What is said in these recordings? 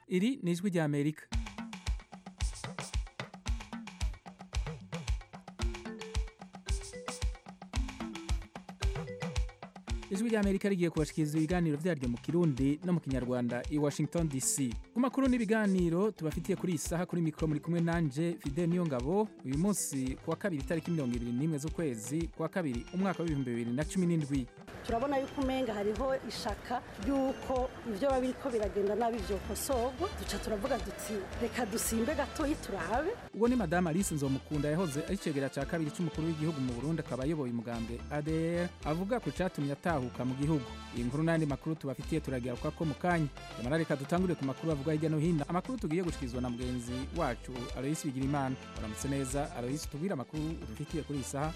Iri ni ijwi ry'Amerika. Ijwi ry'Amerika rigiye kubashikiriza ibiganiro vyaryo mu Kirundi no mu Kinyarwanda i Washington DC. Ku makuru n'ibiganiro tubafitiye kuri iyi saha kuri mikro muri kumwe nanje Fidel Niyongabo. Uyu munsi kuwa kabiri tariki 21 z'ukwezi kwa kabiri umwaka wa 2017. Turabona yuko umenga hariho ishaka yuko ivyo babiriko biragenda nabi vyo kosorwa, duca turavuga duti reka dusimbe gatoyi turabe. Uwo ni Madame Alice Nzomukunda yahoze ari cegera ca kabiri c'umukuru w'igihugu mu Burundi, akaba ayoboye umugambwe ADR, avuga ko catumye atahuka mu gihugu. Iyi nkuru n'andi makuru tubafitiye turagaruka ko mu kanya. Nyamara reka dutangure ku makuru avuga hirya no hino. Amakuru tugiye gushikizwa na mugenzi wacu Alois Bigirimana. Uramutse neza Alois, tubwira amakuru udufitiye kuri iyi saha.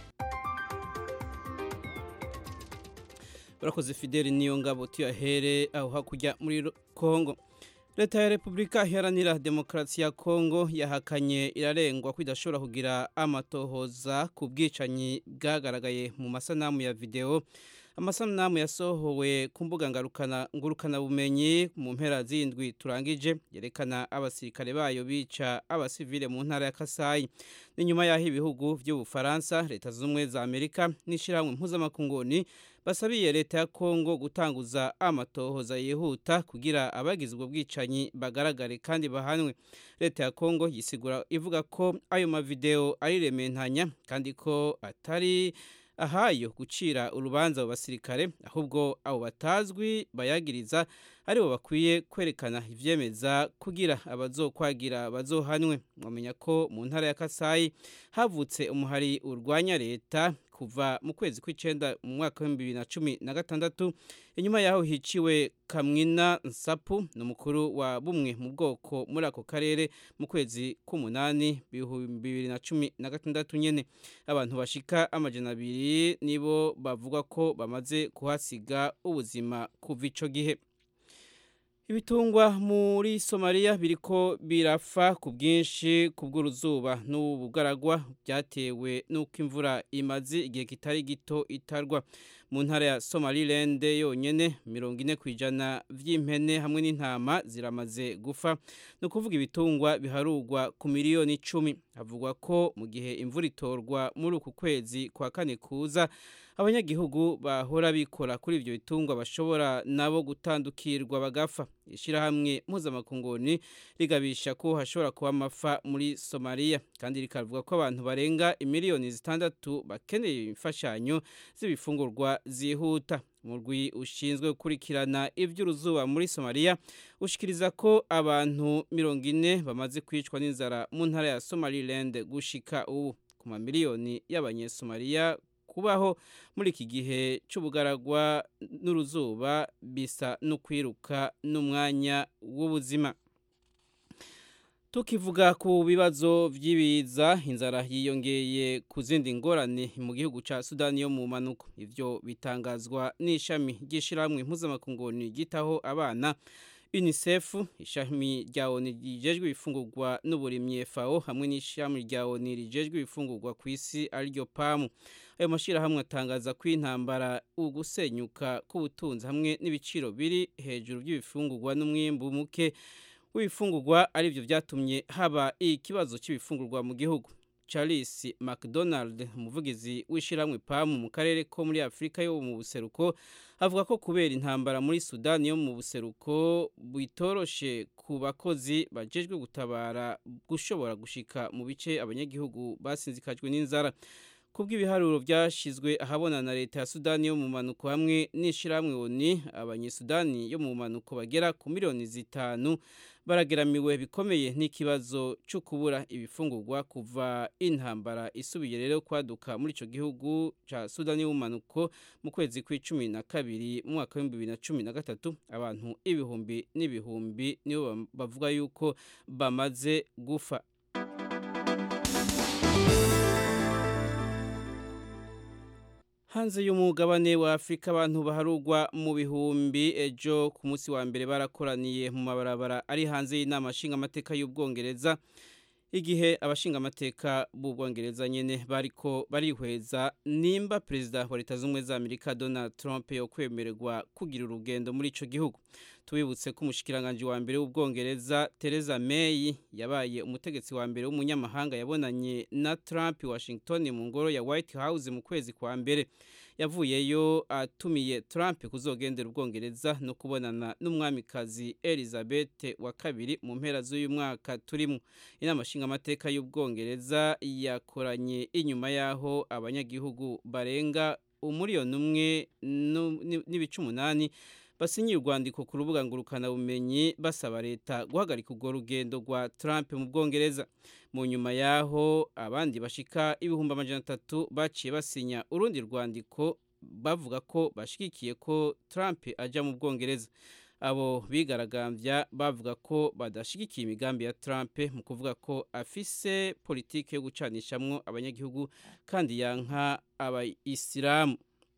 Barakoze Fidel Niyongabo tuyahere aho hakurya muri Kongo. Leta ya Republika Iharanira Demokarasi ya Kongo yahakanye irarengwa kwidashobora kugira amatohoza ku bwicanyi bwagaragaye mu masanamu ya video. Amasanamu yasohowe ku mbuga ngurukana bumenyi mu mpera z'indwi turangije yerekana abasirikare bayo bica abasivile mu ntara ya Kasai. Ni nyuma yaho ibihugu by'Ubufaransa, Leta z'Ubumwe za Amerika n'ishirahamwe mpuzamakungu basabiye leta ya Kongo gutanguza amatohoza yihuta kugira abagize ubwo bwicanyi bagaragare kandi bahanwe. Leta ya Kongo yisigura ivuga ko ayo mavideo ari rementanya kandi ko atari ahayo gucira urubanza abasirikare, ahubwo abo batazwi bayagiriza aribo bakwiye kwerekana ivyemeza kugira abazokwagira bazohanwe. Mwamenya ko mu ntara ya Kasai havutse umuhari urwanya leta kuva mu kwezi kw'icenda mu mwaka wa 2016. Inyuma yaho hiciwe Kamwina Nsapu n'umukuru wa bumwe mu bwoko muri ako karere mu kwezi k'umunani 2016 nyene. Abantu bashika 200 nibo bavuga ko bamaze kuhasiga ubuzima kuva ico gihe. Ibitungwa muri Somalia biriko birafa ku bwinshi kubw'uruzuba n'ubugaragwa byatewe n'uko imvura imaze igihe kitari gito itarwa. Mu ntara ya Somaliland yonyene 40% vy'impene hamwe n'intama ziramaze gufa, no kuvuga ibitungwa biharugwa ku miliyoni 10. Havugwa ko mu gihe imvura itorwa muri uku kwezi kwa kane kuza, abanyagihugu bahora bikora kuri ivyo bitungwa bashobora nabo gutandukirwa bagafa. Ishirahamwe mpuzamakungu rigabisha ko hashobora kuba amafa muri Somalia, kandi rikavuga ko abantu barenga imiliyoni 6 bakeneye imfashanyo z'ibifungurwa zihuta. Umurwi ushinzwe gukurikirana ivy'uruzuba muri Somalia ushikiriza ko abantu 40 bamaze kwicwa n'inzara mu ntara ya Somaliland gushika ubu. Ku mamiliyoni y'abanyesomalia kubaho muri iki gihe c'ubugaragwa n'uruzuba bisa no kwiruka n'umwanya w'ubuzima. Tukivuga ku bibazo vy'ibiza, inzara yiyongeye ku zindi ngorane mu gihugu ca Sudani yo mu manuko. Ivyo bitangazwa n'ishami ry'ishirahamwe mpuzamakungu gitaho abana UNICEF, ishami rya ONU rijejwe ibifungurwa n'uburimyi FAO, hamwe n'ishami rya ONU rijejwe ibifungurwa ku isi ariryo PAM. Ayo mashirahamwe atangaza ko intambara, ugusenyuka k'ubutunzi hamwe n'ibiciro biri hejuru by'ibifungurwa n'umwimbu muke w'ibifungurwa arivyo vyatumye haba ikibazo c'ibifungurwa mu gihugu. Charles McDonald, umuvugizi w'ishirahamwe PAM mu karere ko muri Afrika yo mu buseruko, avuga ko kubera intambara muri Sudani yo mu buseruko bitoroshe ku bakozi bajejwe gutabara gushobora gushika mu bice abanyagihugu basinzikajwe n'inzara. Kubw'ibiharuro byashizwe ahabona na leta ya Sudani yo mu manuko hamwe n'ishirahamwe ONU, abanyesudani yo mu manuko bagera ku miliyoni 5 barageramiwe bikomeye n'ikibazo cyo kubura ibifungurwa kuva intambara isubiye rero kwaduka muri ico gihugu ca Sudani yo mu manuko mu kwezi kwa12 mu mwaka wa 2013. Abantu ibihumbi n'ibihumbi nibo bavuga yuko bamaze gufa. Hanze y'umugabane wa Afrika, abantu baharugwa mu bihumbi ejo ku munsi wa mbere barakoraniye mu mabarabara ari hanze y'inama nshingamateka y'Ubwongereza igihe abashinga amateka b'Ubwongereza nyene bariko barihweza nimba perezida wa Leta Zunze za Amerika Donald Trump yo kwemererwa kugira urugendo muri ico gihugu. Tubibutse ko umushikiranganje wa mbere w'Ubwongereza Theresa May yabaye umutegetsi wa mbere w'umunyamahanga yabonanye na Trump Washington mu ngoro ya White House mu kwezi kwa mbere. Yavuyeyo atumiye Trump kuzogendera Ubwongereza no kubonana n'umwamikazi Elizabeth wa kabiri mu mpera z'uyu mwaka turimo. Inama nshinga amateka y'Ubwongereza yakoranye inyuma yaho abanyagihugu barenga umuriyoni umwe n'ibice 8 basinyiye urwandiko ku rubuga ngurukana bumenyi basaba leta guhagarika urwo rugendo rwa Trump mu Bwongereza. Mu nyuma yaho abandi bashika 300,000 baciye basinya urundi rwandiko bavuga ko bashigikiye ko Trump aja mu Bwongereza. Abo bigaragambya bavuga ko badashigikiye imigambi ya Trump mu kuvuga ko afise politike yo gucanishamwo abanyagihugu kandi yanka abayisilamu.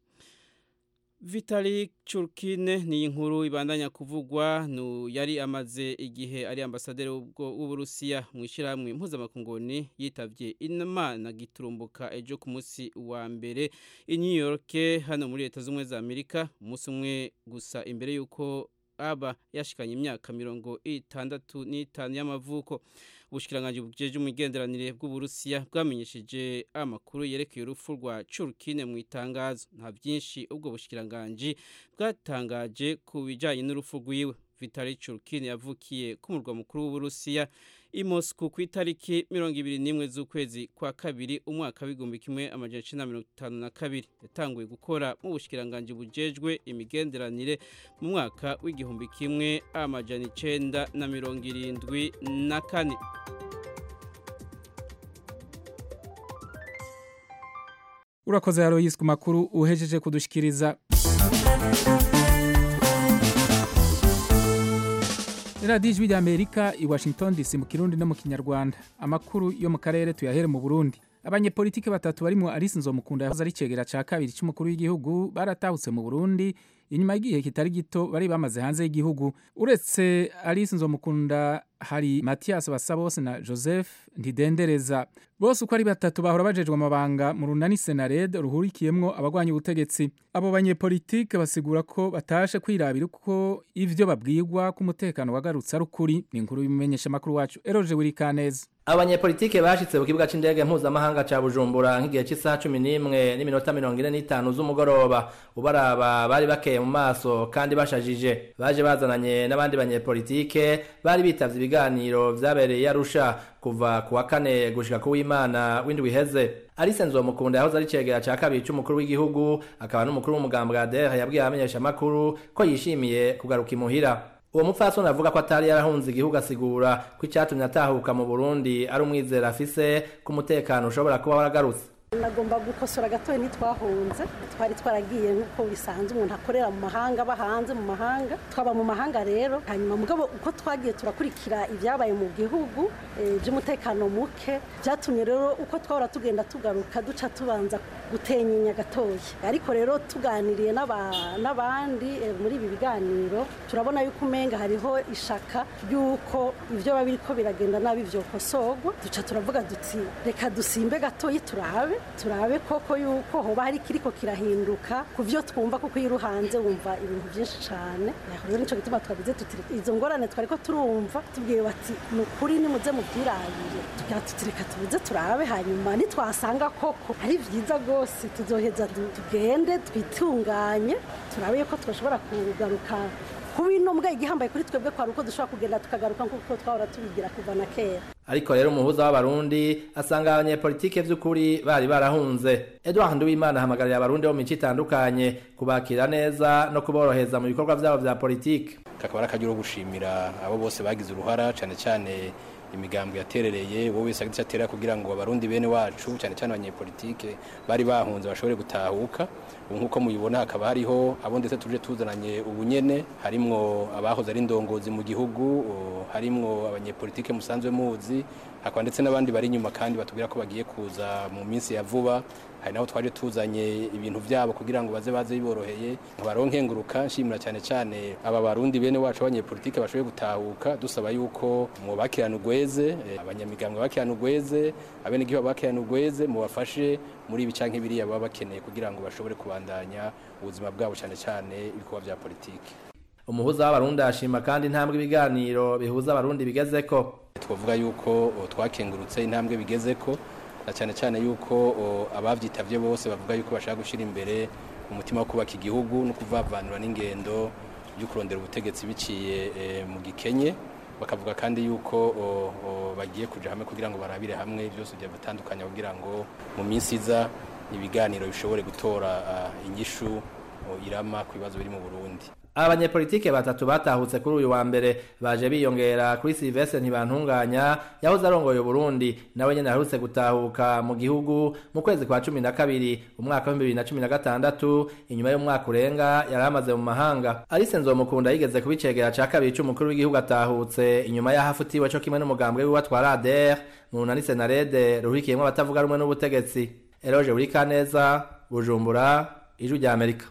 Vitali Churkin ni inkuru ibandanya kuvugwa yari amaze igihe ari ambasaderi w'Uburusiya mu ishiramwe mpuzamakungoni yitavye Imana giturumbuka ejo ku munsi wa mbere i New York hano muri Leta Zunze za Amerika, umunsi umwe gusa imbere yuko aba yashikanye imyaka 65 y'amavuko. Ubushikiranganje bujeje umugenderanire bw'Uburusiya bwamenyesheje amakuru yerekeye urupfu rwa Churkin mu itangazo. Nta byinshi ubwo bushikiranganje bwatangaje ku bijanye n'urupfu rwiwe. Vitali Churkin yavukiye ku murwa mukuru w'Uburusiya i Moscow ku itariki 21 z'ukwezi kwa kabiri umwaka w'1952. Yatanguye gukora mu bushikiranganje bujejwe imigenderanire mu mwaka w'1974. Urakoze Aloyes ku makuru uhejeje kudushikiriza. Radio Ijwi ry'Amerika i Washington DC mu Kirundi no mu Kinyarwanda. Amakuru yo mu karere tuyahere mu Burundi. Abanyepolitike batatu barimo Alice Nzomukunda yahoze ari cegera ca kabiri c'umukuru w'igihugu baratahutse mu Burundi inyuma y'igihe kitari gito bari bamaze hanze y'igihugu. Uretse Alice Nzomukunda hari Mathias Basabose na Joseph Ndidendereza. Bose uko ari batatu bahora bajejwe amabanga mu runani Senared ruhurikiyemwo abagwanya ubutegetsi. Abo banyepolitike basigura ko batashe kwirabira uko ivyo babwirwa ku mutekano wagarutse ari ukuri. Ni inkuru bimenyesha makuru wacu Eroje Wirikaneza. Abanyepolitike bashitse ku kibuga c'indege mpuzamahanga ca Bujumbura nk'igihe cy'isaha 11:45 z'umugoroba. Ubaraba bari bakeye mu maso kandi bashajije. Baje bazananye n'abandi banyepolitike bari bitavye ibiganiro vyabereye Arusha kuva kuwa kane gushika ku w'Imana w'indwi heze. Alice Nzomukunda yahoze ari cegera ca kabiri c'umukuru w'igihugu akaba n'umukuru w'umugambwe ADR yabwiye abamenyesha makuru ko yishimiye kugaruka imuhira. Uwo mupfasoni avuga ko atari yarahunze igihugu asigura ko icyatumye atahuka mu Burundi ari umwizera afise ko umutekano ushobora kuba waragarutse. Nagomba gukosora gatoya nitwahunze twari twaragiye nkuko bisanzwe umuntu akorera mu mahanga bahanze mu mahanga twaba mu mahanga rero hanyuma mugabo uko twagiye turakurikira ibyabaye mu gihugu by'umutekano muke byatumye rero uko twahora tugenda tugaruka duca tubanza gutenyenya gatoya ariko rero tuganiriye n'abandi muri ibi biganiro turabona yuko umenga hariho ishaka yuko ibyo babiriko biragenda nabi byo kosogwa duca turavuga duti reka dusimbe gatoya turabe koko yuko hoba hari kiriko kirahinduka kuvyo twumva kuko yiruhanze wumva ibintu byinshi cyane rero nico gituma twabize tuti izo ngorane twariko turumva tubwiye bati nukuri ni muze mubyirabire tukatireka tubize turabe hanyuma nitwasanga koko ari vyiza gose tuzoheza tugende twitunganye turabe yuko twashobora kugaruka kubi no mbwa igihambaye kuri twebwe kwa ruko dushobora kugenda tukagaruka nkuko twahora tubigira kuva na kera. Ariko rero umuhuza w'abarundi asanga abanyepolitike vy'ukuri bari barahunze. Edouard Nduwimana ahamagarira abarundi bo mu mico itandukanye kubakira neza no kuboroheza mu bikorwa vyabo vya politike. Kakaba arakajuro gushimira abo bose bagize uruhara cyane cyane imigambwe yaterereye wowe wese agitse atera kugira ngo abarundi bene wacu cyane cyane abanyepolitike bari bahunze bashobore gutahuka. Nkuko muyibona hakaba hariho abo ndetse tuje tuzananye ubunyene harimwo abahoze ari ndongozi mu gihugu harimwo abanyepolitike musanzwe muzi hakaba ndetse n'abandi bari nyuma kandi batubwira ko bagiye kuza mu minsi ya vuba hari naho twaje tuzanye ibintu byabo kugira ngo baze biboroheye baronkenguruka nshimira cyane cyane aba barundi bene wacu abanyepolitike bashoboye gutahuka dusaba yuko mu bakirana ugweze abanyamigambwe bakirana ugweze abene giho bakirana ugweze mu bafashe muri ibi canke biriya baba bakeneye kugira ngo bashobore kubandanya ubuzima bwabo cyane cyane ibikorwa bya politike. Umuhuza w'abarundi ashima kandi intambwe ibiganiro bihuza abarundi bigezeko. Twavuga yuko twakengurutse intambwe bigezeko na cyane cyane yuko abavyitavye bose bavuga yuko bashaka gushira imbere umutima wo kubaka igihugu no kuvavanura n'ingendo yo kurondera ubutegetsi biciye mu gikenye, bakavuga kandi yuko bagiye kuja hamwe kugira ngo barabire hamwe byose bya bitandukanye kugira ngo mu minsi iza ibiganiro bishobore gutora inyishu irama ku bibazo biri mu Burundi. Abanyepolitike batatu batahutse kuri uyu wa mbere baje biyongera kuri Sylvestre Ntibantunganya yahoze arongoye Burundi nawe nyene aherutse gutahuka mu gihugu mu kwezi kwa 12 umwaka wa 2016 inyuma y'umwaka urenga yaramaze mu mahanga. Alice Nzomukunda yigeze kubicegera ca kabiri c'umukuru w'igihugu atahutse inyuma y'ahafutiwe cyo kimwe n'umugambwe w'atwara ADR mu nani Senarede ruhikiyemo abatavuga rumwe n'ubutegetsi. Eloge Urikaneza, Bujumbura, Ijwi rya Amerika.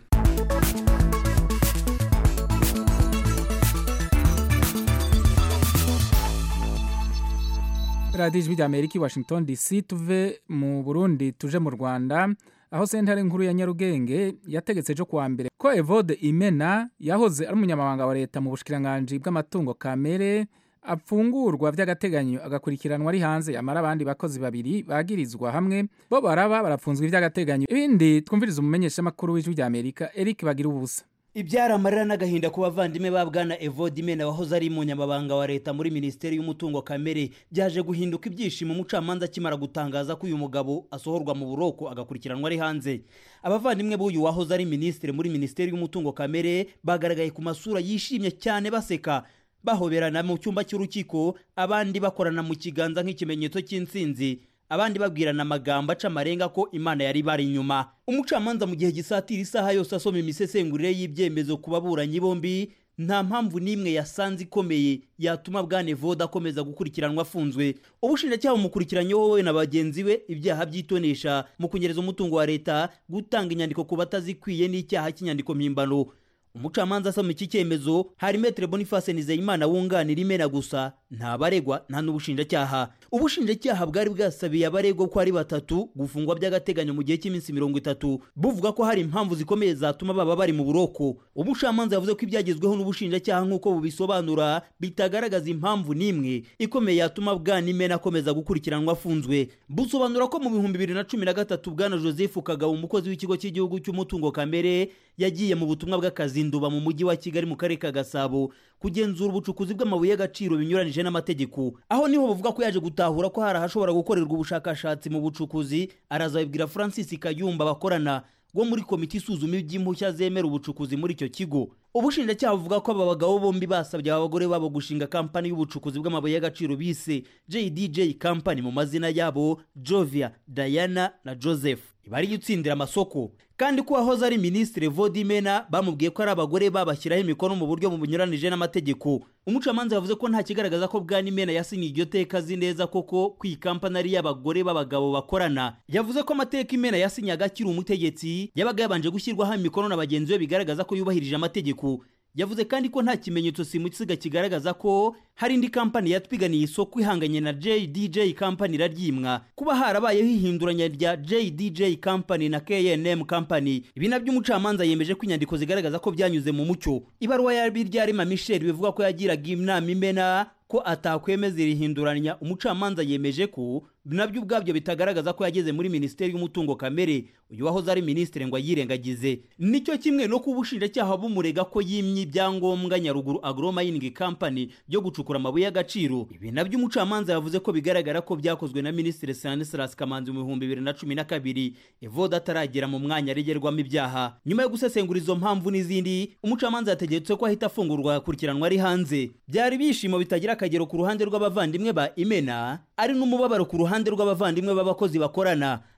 Radio Ijwi rya Amerika Washington DC. Tuve mu Burundi tuje mu Rwanda aho sentare nkuru ya Nyarugenge yategetse jo kuwa mbere ko Evode Imena yahoze ari umunyamabanga wa leta mu bushikiranganje bw'amatungo kamere apfungurwa vy'agateganyo agakurikiranwa ari hanze amara abandi bakozi babiri bagirizwa hamwe bo barapfunzwe vy'agateganyo. Ibindi twumviriza umumenyesha makuru w'Ijwi rya Amerika Eric Bagira ubusa. Ibyara amarira n'agahinda ku bavandimwe ba Bwana Evode Imena wahoze ari umunyamabanga wa leta muri Minisiteri y'Umutungo Kamere byaje guhinduka ibyishimo umucamanza akimara gutangaza ko uyu mugabo asohorwa mu buroko agakurikiranwa ari hanze. Abavandimwe b'uyu wahoze ari ministre muri Minisiteri y'Umutungo Kamere bagaragaye ku masura yishimye cyane baseka bahoberana mu cyumba cy'urukiko, abandi bakorana mu kiganza nk'ikimenyetso cy'intsinzi, abandi babwirana amagambo aca amarenga ko Imana yari bari inyuma. Umucamanza mu gihe gisatira isaha yose asoma imisesengurire y'ibyemezo ku baburanyi bombi nta mpamvu n'imwe yasanze ikomeye yatuma Bwana Evode akomeza gukurikiranwa afunzwe. Ubushinjacyaha umukurikiranye wowe na bagenzi we ibyaha byitonesha mu kunyereza umutungo wa leta, gutanga inyandiko ku batazikwiye n'icyaha cy'inyandiko mpimbano. Umucamanza asoma iki cyemezo hari Maître Boniface Nizeyimana wunganira Imena gusa nta baregwa nta n'ubushinjacyaha. Ubushinjacyaha bwari bwasabiye abaregwa ko ari batatu gufungwa by'agateganyo mu gihe cy'iminsi 30 buvuga ko hari impamvu zikomeye zatuma baba bari mu buroko. Umucamanza yavuze ko ibyagezweho n'ubushinjacyaha nk'uko bubisobanura bitagaragaza impamvu n'imwe ikomeye yatuma Bwana Imena akomeza gukurikiranwa afunzwe. Busobanura ko mu 2013 Bwana Joseph Kagabo umukozi w'ikigo cy'igihugu cy'umutungo kamere yagiye mu butumwa bw'akazi Nduba mu mujyi wa Kigali mu karere ka Gasabo kugenzura ubucukuzi bw'amabuye y'agaciro binyuranije n'amategeko. Aho niho bavuga ko yaje gutahura ko hari ahashobora gukorerwa ubushakashatsi mu bucukuzi. Arazabibwira Francis Kayumba bakorana go muri komite isuzuma iby'impushya zemera ubucukuzi muri icyo kigo. Ubushinjacyaha buvuga ko aba bagabo bombi basabye abagore babo gushinga kampani y'ubucukuzi bw'amabuye y'agaciro bise JDJ Company mu mazina yabo Jovia, Diana na Joseph, ibari gutsindira amasoko. Kandi ko wahoze ari Ministre Evode Imena bamubwiye ko ari abagore babashyiraho imikono mu buryo bunyuranije n'amategeko. Umucamanza yavuze ko nta kigaragaza ko Bwana Imena yasinye iryo teka azi neza koko kwi kampani ari y'abagore b'abagabo bakorana. Yavuze ko amateka Imena yasinyaga akiri umutegetsi yabaga yabanje gushyirwaho imikono na bagenzi be bigaragaza ko yubahirije amategeko. Yavuze kandi ko nta kimenyetso simusiga kigaragaza ko hari indi kampani yatwiganiye isoko ihanganye na JDJ Company raryimwa. Kuba harabayeho ihinduranya rya JDJ Company na KNM Company, ibi nabyo umucamanza yemeje ko inyandiko zigaragaza ko byanyuze mu mucyo. Ibaruwa ya Biryarima Michel bivuga ko yagiraga inama Imena ko atakwemeza irihinduranya. Umucamanza yemeje ko nabyo ubwabyo bitagaragaza ko yageze muri Minisiteri y'Umutungo Kamere uyu wahoze ari ministre ngo yirengagize. Nicyo kimwe no kubushinjacyaha bumurega ko yimye ibyangombwa Nyaruguru Agro Mining Company byo gucukura amabuye y'agaciro. Ibi nabyo umucamanza yavuze ko bigaragara ko byakozwe na Ministre Stanislas Kamanzi mu 2012 Evode ataragera mu mwanya aregerwamo ibyaha. Nyuma yo gusesengura izo mpamvu n'izindi, umucamanza yategetse ko ahita afungurwa akurikiranwa ari hanze. Byari bishimo bitagira akagero ku ruhande rw'abavandimwe ba Imena, ari n'umubabaro ku ruhande rw'abavandimwe b'abakozi bakorana.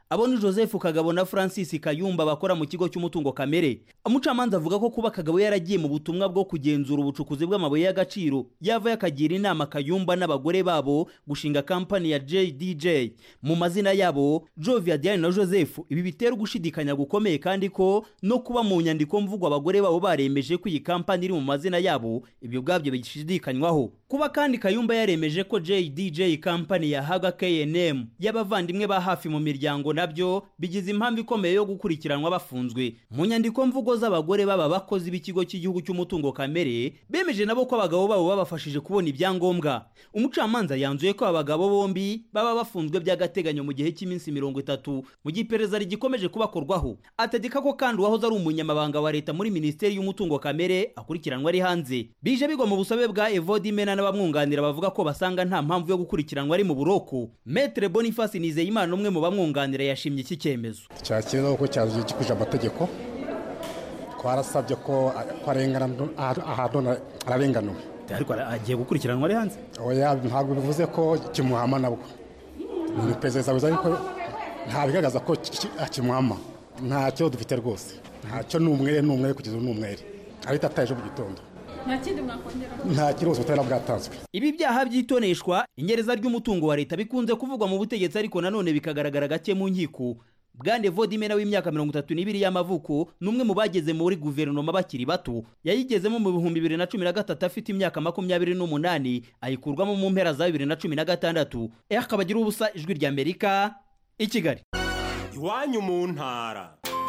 abo ni Joseph Kagabo na Francis Kayumba bakora mu kigo cy'umutungo kamere. Umucamanza avuga ko kuba Kagabo yaragiye mu butumwa bwo kugenzura ubucukuzi bw'amabuye y'agaciro yava yakagira inama Kayumba n'abagore babo gushinga kampani ya JDJ mu mazina yabo Jovia Diane na Joseph. Ibi bitera gushidikanya gukomeye kandi ko no kuba mu nyandiko mvugo abagore babo baremeje ko iyi kampani iri mu mazina yabo ibyo bwabyo bishidikanywaho. Kuba kandi Kayumba yaremeje ko JDJ kampani yahaga KNM y'abavandimwe ba hafi mu miryango nabyo bigize impamvu ikomeye yo gukurikiranwa bafunzwe. Mu nyandiko mvugo z'abagore baba bakozi b'ikigo cy'igihugu cy'umutungo kamere bemeje nabo ko abagabo babo babafashije kubona ibyangombwa. Umucamanza yanzuye ko abagabo bombi baba bafunzwe by'agateganyo mu gihe cy'iminsi 30 mu gipereza rigikomeje kubakorwaho. Ategeka ko kandi wahoze ari umunyamabanga wa leta muri Minisiteri y'Umutungo Kamere akurikiranwa ari hanze. Bije bigwa mu busabe bwa Evodimena n'abamwunganira bavuga ko basanga nta mpamvu yo gukurikiranwa ari mu buroko. Maître Boniface Nizeyimana umwe mu bamwunganira yashimye iki cyemezo. Cyakiriho ko cyaje gikuje amategeko. Twarasabye ko arengana ahantu ararenganuwe. Ariko agiye gukurikiranwa ari hanze. Oya ntabwo bivuze ko kimuhama nabwo. Ni perezida wiza ariko nta bigaragaza ko kimuhama. Ntacyo dufite rwose. Ntacyo n'umwere kugeza n'umwere. Ariko ataje mu gitondo. Nta kibazo utera bwatanzwe. Ibi byaha byitoneshwa inyereza ry'umutungo wa leta bikunze kuvugwa mu butegetsi ariko nanone bikagaragara gake mu nkiko. Bwande Vodimena w'imyaka 32 y'amavuko numwe mu bageze muri guverinoma bakiri bato yayigezemo mu 2013 afite imyaka 28 ayikurwamo mu mpera za 2016. Akabagira ubusa ijwi rya Amerika i Kigali. Iwanyu mu ntara.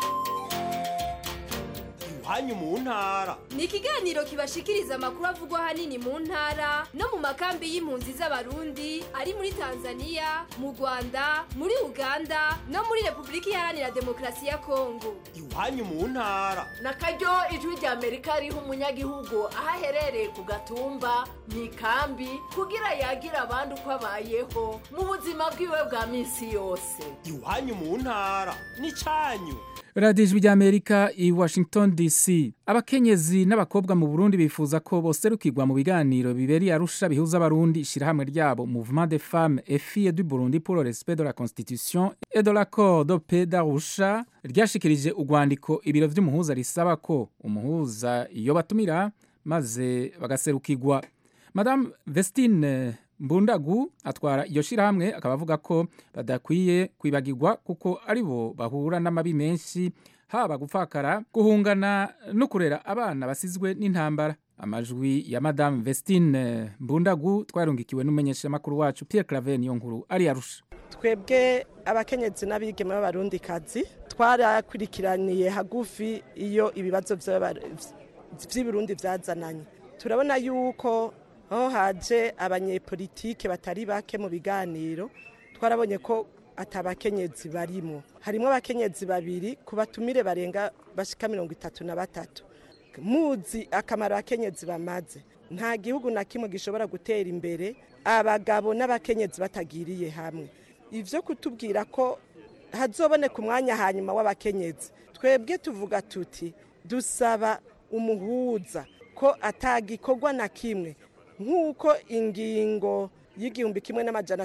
Iwanyu mu ntara ni ikiganiro kibashikiriza amakuru avugwa hanini mu ntara no mu makambi y'impunzi z'abarundi ari muri Tanzania, mu Rwanda, muri Uganda no muri Republika Iharanira Demokarasi ya Kongo. Iwanyu mu ntara nakaryo ijwi rya Amerika riha umunyagihugu ahaherereye ku gatumba mu ikambi kugira yagira abandi uko abayeho mu buzima bwiwe bwa minsi yose. Iwanyu mu ntara ni cyanyu. Radio Ijwi rya Amerika i Washington DC. Abakenyezi n'abakobwa mu Burundi bifuza ko boserukirwa mu biganiro biberi Arusha bihuza abarundi ishirahamwe ryabo Mouvement des Femmes et Filles du Burundi pour le respect de la Constitution et de l'accord de paix d'Arusha ryashikirije urwandiko ibiro vy'umuhuza risaba ko umuhuza iyo batumira maze bagaserukirwa. Madame Vestine Mbundagu atwara iyo shirahamwe akaba avuga ko badakwiye kwibagirwa kuko aribo bahura n'amabi menshi haba gupfakara guhungana no kurera abana basizwe n'intambara. Amajwi ya Madame Vestine Mbundagu twarungikiwe n'umenyesha makuru wacu Pierre Claver niyo nkuru ari Arusha. Twebwe abakenyezi n'abigeme b'abarundi kazi twarakurikiraniye hagufi iyo ibibazo by'Uburundi byazananye. Turabona yuko aho haje abanyepolitike batari bake mu biganiro twarabonye ko atabakenyezi barimo. Harimo abakenyezi babiri kubatumire barenga bashika 33. Muzi akamaro abakenyezi bamaze. Nta gihugu na kimwe gishobora gutera imbere abagabo n'abakenyezi batagiriye hamwe. Ivyo kutubwira ko hazoboneka umwanya hanyuma w'abakenyezi. Twebwe tuvuga tuti dusaba umuhuza ko atagikorwa na kimwe nk'uko ingingo y'igihumbi kimwe n'amajana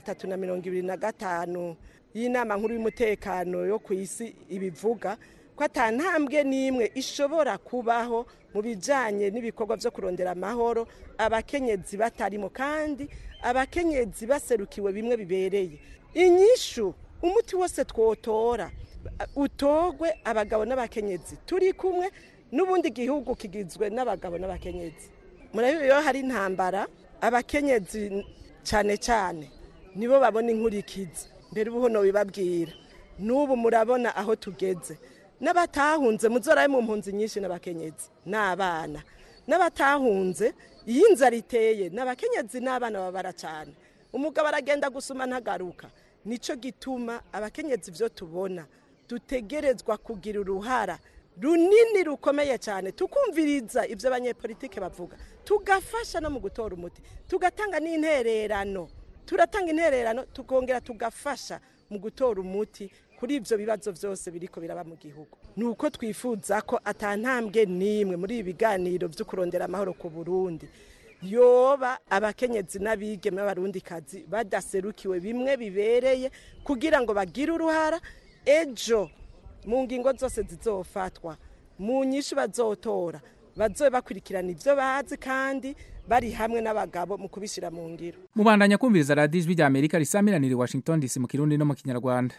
325 y'inama nkuru y'umutekano yo ku isi ibivuga ko atantambwe n'imwe ishobora kubaho mu bijanye n'ibikorwa byo kurondera amahoro abakenyezi batarimo kandi abakenyezi baserukiwe bimwe bibereye. Inyishu umuti wose twotora utogwe abagabo n'abakenyezi turi kumwe n'ubundi gihugu kigizwe n'abagabo n'abakenyezi. Murabiyo iyo hari intambara abakenyezi cyane cyane nibo babona inkurikizi mbere ubuhono bibabwira n'ubu murabona aho tugeze n'abatahunze muzoraye mu mpunzi nyinshi n'abakenyezi n'abana n'abatahunze iyinzara iteye n'abakenyezi n'abana babara cyane umugabo aragenda gusuma ntagaruka. Nico gituma abakenyezi byo tubona dutegerezwa kugira uruhara runini rukomeye cyane tukumviriza ibyo abanyepolitike bavuga tugafasha no mu gutora umuti tugatanga n'intererano turatanga intererano tukongera tugafasha mu gutora umuti kuri ibyo bibazo byose biriko biraba mu gihugu. Nuko twifuza ko atantambwe nimwe muri ibi biganiro byo kurondera amahoro ku Burundi yoba abakenyezi n'abigeme b'abarundi kazi badaserukiwe bimwe bibereye kugira ngo bagire uruhara ejo mu ngingo zose zizofatwa mu nyinshi bazotora bazobe bakurikirana ivyo bazi kandi bari hamwe n'abagabo mu kubishira mu ngiro. Mubandanya kumviriza Radio Ijwi rya Amerika risamiranira Washington DC mu Kirundi no mu Kinyarwanda.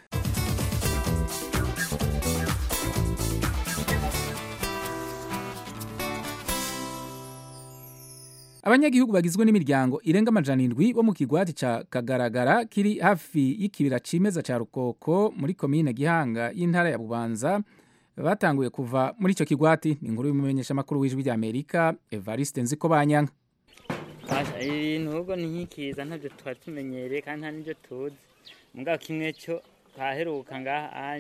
Abanyagihugu bagizwe n'imiryango irenga 700 bo mu kigwati ca Kagaragara kiri hafi y'ikibira cimeza ca Rukoko muri komine Gihanga y'intara ya Bubanza batanguye kuva muri ico kigwati. Ni inkuru y'umumenyesha makuru w'Ijwi rya Amerika Evariste Nzikobanyanga. Nubwo ni nkikiza ntavyo twari tumenyereye kandi nta n'ivyo tuzi mugabo kimwe cyo kaheruka ngaha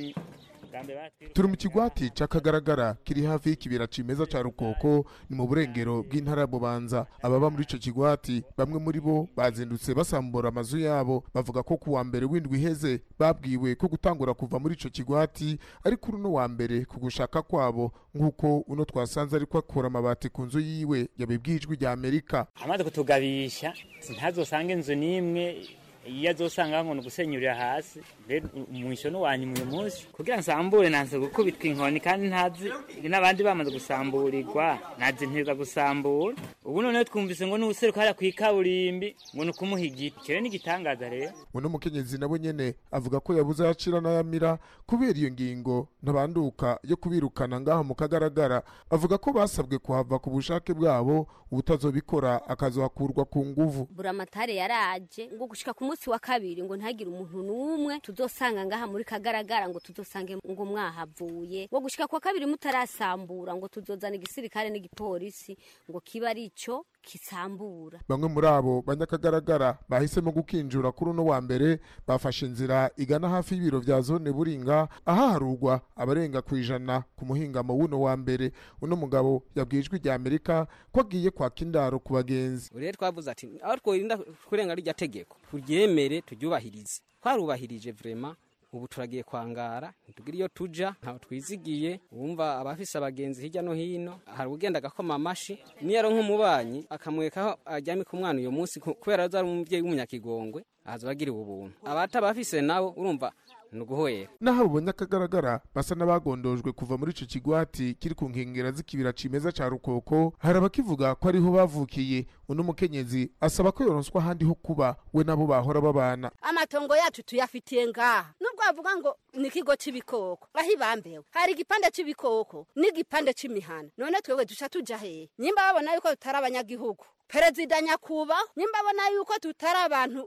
turi mu kigwati ca Kagaragara kiri hafi y'ikibira cimeza ca Rukoko ni mu burengero bw'intara ya Bubanza. Ababa muri ico kigwati bamwe muri bo bazindutse basambura amazu yabo bavuga ko kuwa mbere w'indwi iheze babwiwe ko gutangura kuva muri ico kigwati ariko uno wa mbere ku gushaka kwabo nk'uko uno twasanze ariko akora amabati ku nzu yiwe yabibwijwe rya Amerika. Amaze kutugabisha ntazosanga inzu nimwe iyo azosanga ngo gusenyurira hasi mwisho no wanyu uyu munsi kugira nsambure nanse gukubitwa inkoni kandi ntazi n'abandi bamaze gusamburirwa nazi nteza gusambura. Ubu none twumvise ngo n'ubuseruko hara kwikaburimbi ngo nukumuha igiti cyo ni gitangaza rero. Uno mukenyezi nabo nyene avuga ko yabuze acira n'ayamira kubera iyo ngingo ntabanduka yo kubirukana ngaho mu Kagaragara. Avuga ko basabwe kuhava ku bushake bwabo ubutazobikora akazohakurwa ku nguvu. Buramatare yaraje ngo gushika ku munsi wa kabiri ngo ntagire umuntu numwe tuzosanga ngaha muri Kagaragara ngo tuzosange ngo mwahavuye ngo gushika kwa kabiri mutarasambura ngo tuzozana igisirikare n'igipolisi ngo kiba arico kisambura. Bamwe muri abo banyakagaragara bahisemo gukinjura kuri uno wa mbere bafashe inzira igana hafi y'ibiro vya zone Buringa ahaharugwa abarenga kwijana ku muhingamo w'uno wa mbere. Uno mugabo yabwijwe rya Amerika ko agiye kwa kindaro ku bagenzi. Ure twavuze ati aho tworinda kurenga rya tegeko turyemere turyubahirize. Twarubahirije vraiment ubu turagiye kwangara ntitugira iyo tuja ntaho twizigiye. Wumva abafise abagenzi hirya no hino hari ugenda gakoma amashi ni yaro nk'umubanyi akamwekaho ajyami ku mwana uyo munsi kubera azari umuvyeyi w'umunyakigongwe azabagira ubuntu. Abatabafise nabo urumva nuguhoye. Naho bonyakagaragara basa nabagondojwe kuva muri ico kigwati kiri ku nkengera z'ikibira cimeza ca Rukoko. Hari abakivuga ko ariho bavukiye. Uno mukenyezi asaba ko yoronswa handi ho kuba we nabo bahora babana. Amatongo yacu tuyafitiye ngaha nubwo avuga ngo ni kigo c'ibikoko ahibambewe hari igipande c'ibikoko n'igipande c'imihana none twewe dusha tuja he nyimba babona yuko tutari abanyagihugu Perezida nyakuba nyimba babona yuko tutari abantu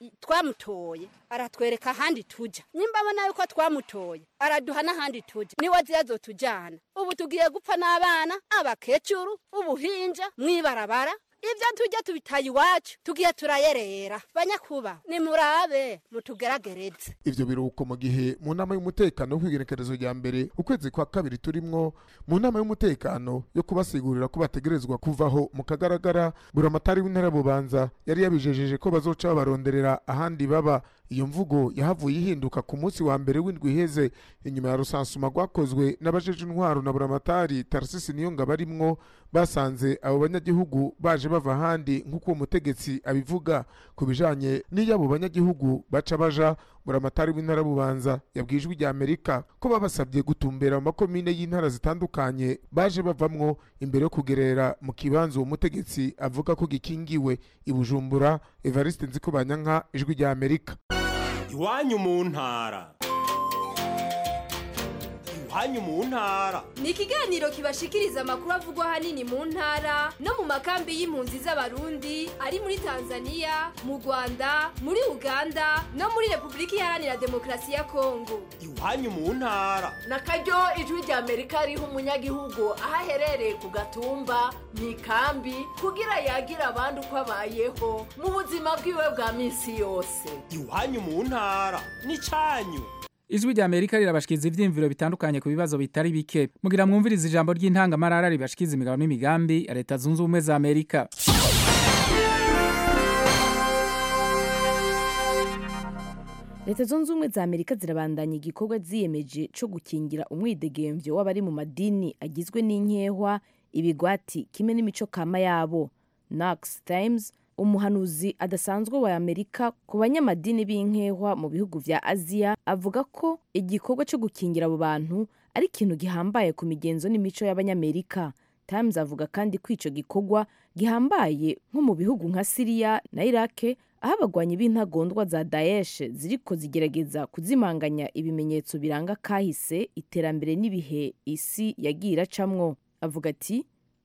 twamutoye aratwereka handi tuja nyimba babona yuko twamutoye araduha n'ahandi tuja niwe ziyazotujana ubu tugiye gupfa n'abana abakecuru ubuhinja mwibarabara ivyo tujya tubitaye iwacu tugiye turayerera banyakuba ni murabe mutugeragereze. Ivyo biruko mu gihe mu nama y'umutekano kw'igenekerezo rya mbere ukwezi kwa kabiri turimwo mu nama y'umutekano yo kubasigurira ko bategerezwa kuvaho mu Kagaragara. Buramatari w'intara Bubanza yari yabijejeje ko bazoca baronderera ahandi baba. Iyo mvugo yahavuye ihinduka ku munsi wa mbere w'indwi iheze inyuma ya rusansuma rwakozwe n'abajeje intwaro na Buramatari Tarsisi Niyonga barimwo basanze abo banyagihugu baje bava handi nk'uko umutegetsi abivuga ku bijanye n'iyabo banyagihugu baca baja. Buramatari w'intara Bubanza yabwijwe rya Amerika ko babasabye gutumbera mu makomine y'intara zitandukanye baje bavamwo imbere yo kugerera mu kibanzo umutegetsi avuga ko gikingiwe. I Bujumbura, Evariste Nzikobanyanga, Ijwi rya Amerika. Iwanyu mu ntara. Iwanyu mu ntara ni ikiganiro kibashikiriza amakuru avugwa hanini mu ntara no mu makambi y'impunzi z'abarundi ari muri Tanzania, mu Rwanda, muri Uganda no muri Republika Iharanira Demokarasi ya Kongo. Iwanyu mu ntara nakaryo Ijwi rya Amerika riha umunyagihugu ahaherereye ku gatumba mw'ikambi kugira yagira abandi uko abayeho mu buzima bwiwe bwa misi yose. Iwanyu mu ntara ni canyu. Ijwi rya Amerika rirabashikiza ivyimviro bitandukanye ku bibazo bitari bike. Mugira mwumviriza ijambo ry'intangamarara ribashikiza imigabo n'imigambi ya Leta Zunze Ubumwe za Amerika. Leta Zunze Ubumwe za Amerika zirabandanya igikorwa ziyemeje cyo gukingira umwidegemvyo w'abari mu madini agizwe n'inkehwa, ibigwati kimwe n'imico kama yabo. Knox Times umuhanuzi adasanzwe wa Amerika ku banyamadini b'inkehwa mu bihugu vya Aziya avuga ko igikorwa cyo gukingira abo bantu ari ikintu gihambaye ku migenzo n'imico y'abanyamerika. Times avuga kandi ko ico gikorwa gihambaye nko mu bihugu nka Syria na Iraq aho abagwanyi b'intagondwa za Daesh ziriko zigerageza kuzimanganya ibimenyetso biranga kahise iterambere n'ibihe isi yagiye iracamwo. Avuga ati,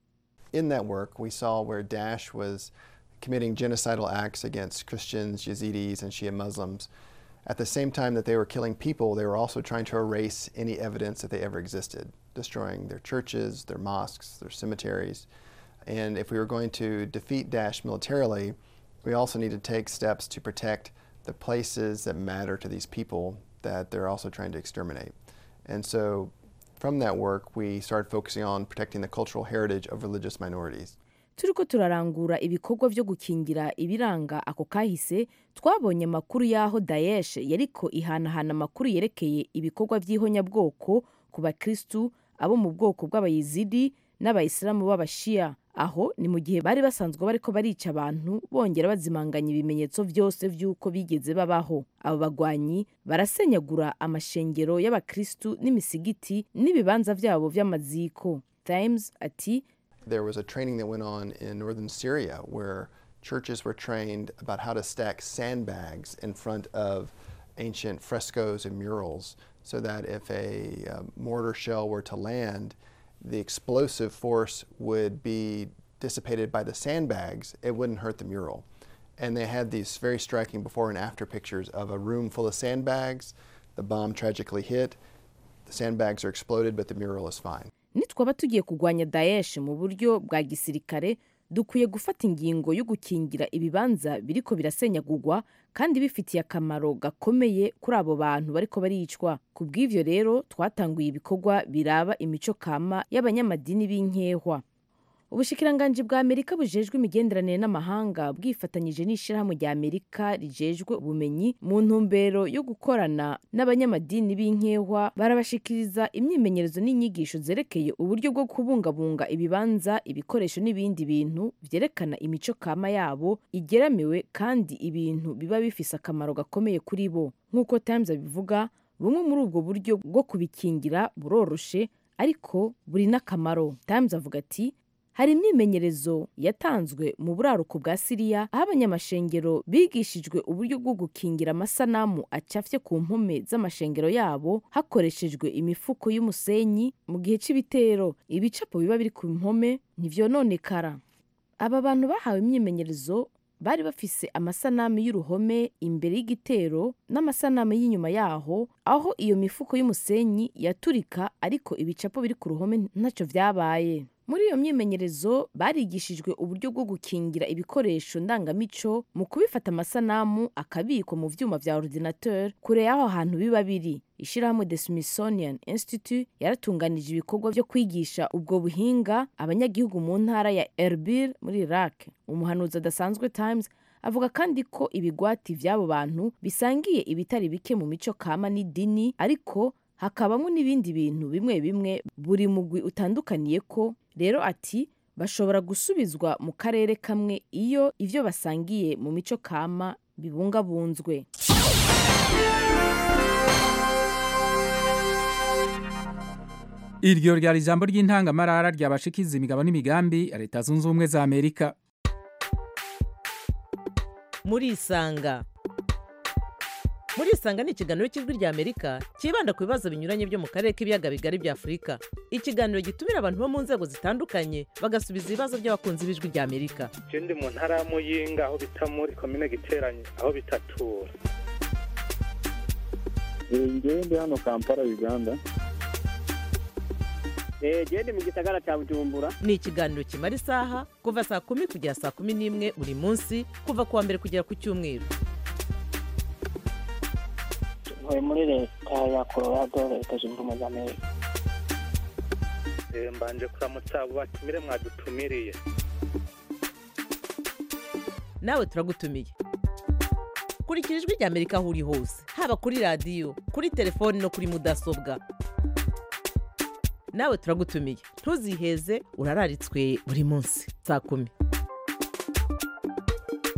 in that work we saw where Daesh was committing genocidal acts against Christians, Yazidis, and Shia Muslims. At the same time that they were killing people, they were also trying to erase any evidence that they ever existed, destroying their churches, their mosques, their cemeteries. And if we were going to defeat Daesh militarily, we also need to take steps to protect the places that matter to these people that they're also trying to exterminate. And so from that work, we started focusing on protecting the cultural heritage of religious minorities. Turiko turarangura ibikorwa vyo gukingira ibiranga ako kahise, twabonye makuru yaho Daesh yariko ihanahana makuru yerekeye ibikorwa vy'ihonyabwoko ku bakristu abo mu bwoko bw'abayizidi n'abayisilamu b'abashia. Aho ni mu gihe bari basanzwe bariko barica abantu bongera bazimanganya ibimenyetso vyose vy'uko bigeze babaho. Abo bagwanyi barasenyagura amashengero y'abakristu n'imisigiti n'ibibanza vyabo vy'amaziko. Times ati, there was a training that went on in northern Syria where churches were trained about how to stack sandbags in front of ancient frescoes and murals so that if a mortar shell were to land, the explosive force would be dissipated by the sandbags. It wouldn't hurt the mural. And they had these very striking before and after pictures of a room full of sandbags. The bomb tragically hit. The sandbags are exploded, but the mural is fine. Nitwaba tugiye kugwanya Daesh mu buryo bwa gisirikare, dukwiye gufata ingingo yo gukingira ibibanza biriko birasenyagurwa kandi bifitiye akamaro gakomeye kuri abo bantu bariko baricwa. Kubw'ivyo rero twatanguye ibikorwa biraba imico kama y'abanyamadini b'inkehwa. Ubushikiranganje bwa Amerika bujejwe imigenderanire n'amahanga bwifatanyije n'ishirahamwe rya Amerika rijejwe ubumenyi mu ntumbero yo gukorana n'abanyamadini b'inkehwa barabashikiriza imyimenyerezo n'inyigisho zerekeye uburyo bwo kubungabunga ibibanza, ibikoresho n'ibindi bintu vyerekana imico kama yabo igeramiwe kandi ibintu biba bifise akamaro gakomeye kuri bo. Nk'uko Times abivuga, bumwe muri ubwo buryo bwo kubikingira buroroshe ariko buri n'akamaro. Times avuga ati, hari imyimenyerezo yatanzwe mu buraruko bwa Syria aho abanyamashengero bigishijwe uburyo bwo gukingira amasanamu acafye ku mpome z'amashengero yabo hakoreshejwe imifuko y'umusenyi mu gihe c'ibitero. Ibicapo biba biri ku mpome ntivyononekara. Aba bantu bahawe imyimenyerezo bari bafise amasanamu y'uruhome imbere y'igitero n'amasanamu y'inyuma yaho aho iyo mifuko y'umusenyi yaturika ariko ibicapo biri ku ruhome ntaco vyabaye. Muri iyo myimenyerezo barigishijwe uburyo bwo gukingira ibikoresho ndangamico mu kubifata amasanamu akabikwa mu vyuma vya ordinateur kure y'aho hantu biba biri. Ishirahamwe The Smithsonian Institute yaratunganije ibikorwa vyo kwigisha ubwo buhinga abanyagihugu mu ntara ya Erbil muri Iraq. Umuhanuzi adasanzwe Times avuga kandi ko ibigwati vy'abo bantu bisangiye ibitari bike mu mico kama n'idini, ariko hakabamo n'ibindi bintu bimwe bimwe buri mugwi utandukaniye ko. Rero ati, bashobora gusubizwa mu karere kamwe iyo ivyo basangiye mu mico kama bibungabunzwe. Iryo ryari ijambo ry'intangamarara ryabashikiza imigabo n'imigambi ya Leta Zunze Ubumwe za Amerika. Murisanga ni ikiganiro cy'ijwi rya Amerika kibanda ku bibazo binyuranye byo mu karere k'ibiyaga bigari bya Afurika. Ikiganiro gitumira abantu bo mu nzego zitandukanye bagasubiza ibibazo by'abakunzi b'ijwi rya Amerika. Je ndi mu ntara ya Muyinga aho bita muri commune Giteranyi aho bitatura. Ngewe ndi hano Kampala Uganda. Ndi mu gisagara cya Bujumbura. Ni ikiganiro kimara isaha kuva saa 10 kugera saa 11 buri munsi kuva kuwa mbere kugera ku cyumweru. Muri leta ya Colorado Leta Zunze Ubumwe za Amerika. Mbanje kuramutsa abo batumire mwadutumiriye. Nawe turagutumiye. Kurikira ijwi rya Amerika aho uri hose, haba kuri radio, kuri telefone no kuri mudasobwa. Nawe turagutumiye. Ntuziheze, urararitswe buri munsi saa 10.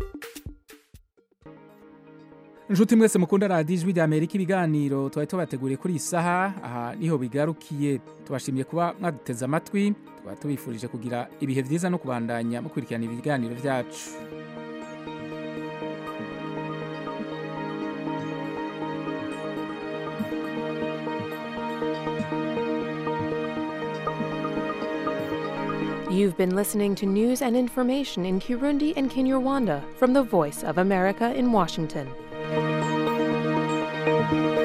inshuti mwese mukunda radiyo ijwi rya amerika ibiganiro twari tubateguriye kuri iyi saha aha niho bigarukiye tubashimiye kuba mwaduteze amatwi tukaba tubifurije kugira ibihe byiza no kubandanya mukurikirana ibiganiro byacu. You've been listening to news and information in Kirundi and Kinyarwanda from the Voice of America in Washington.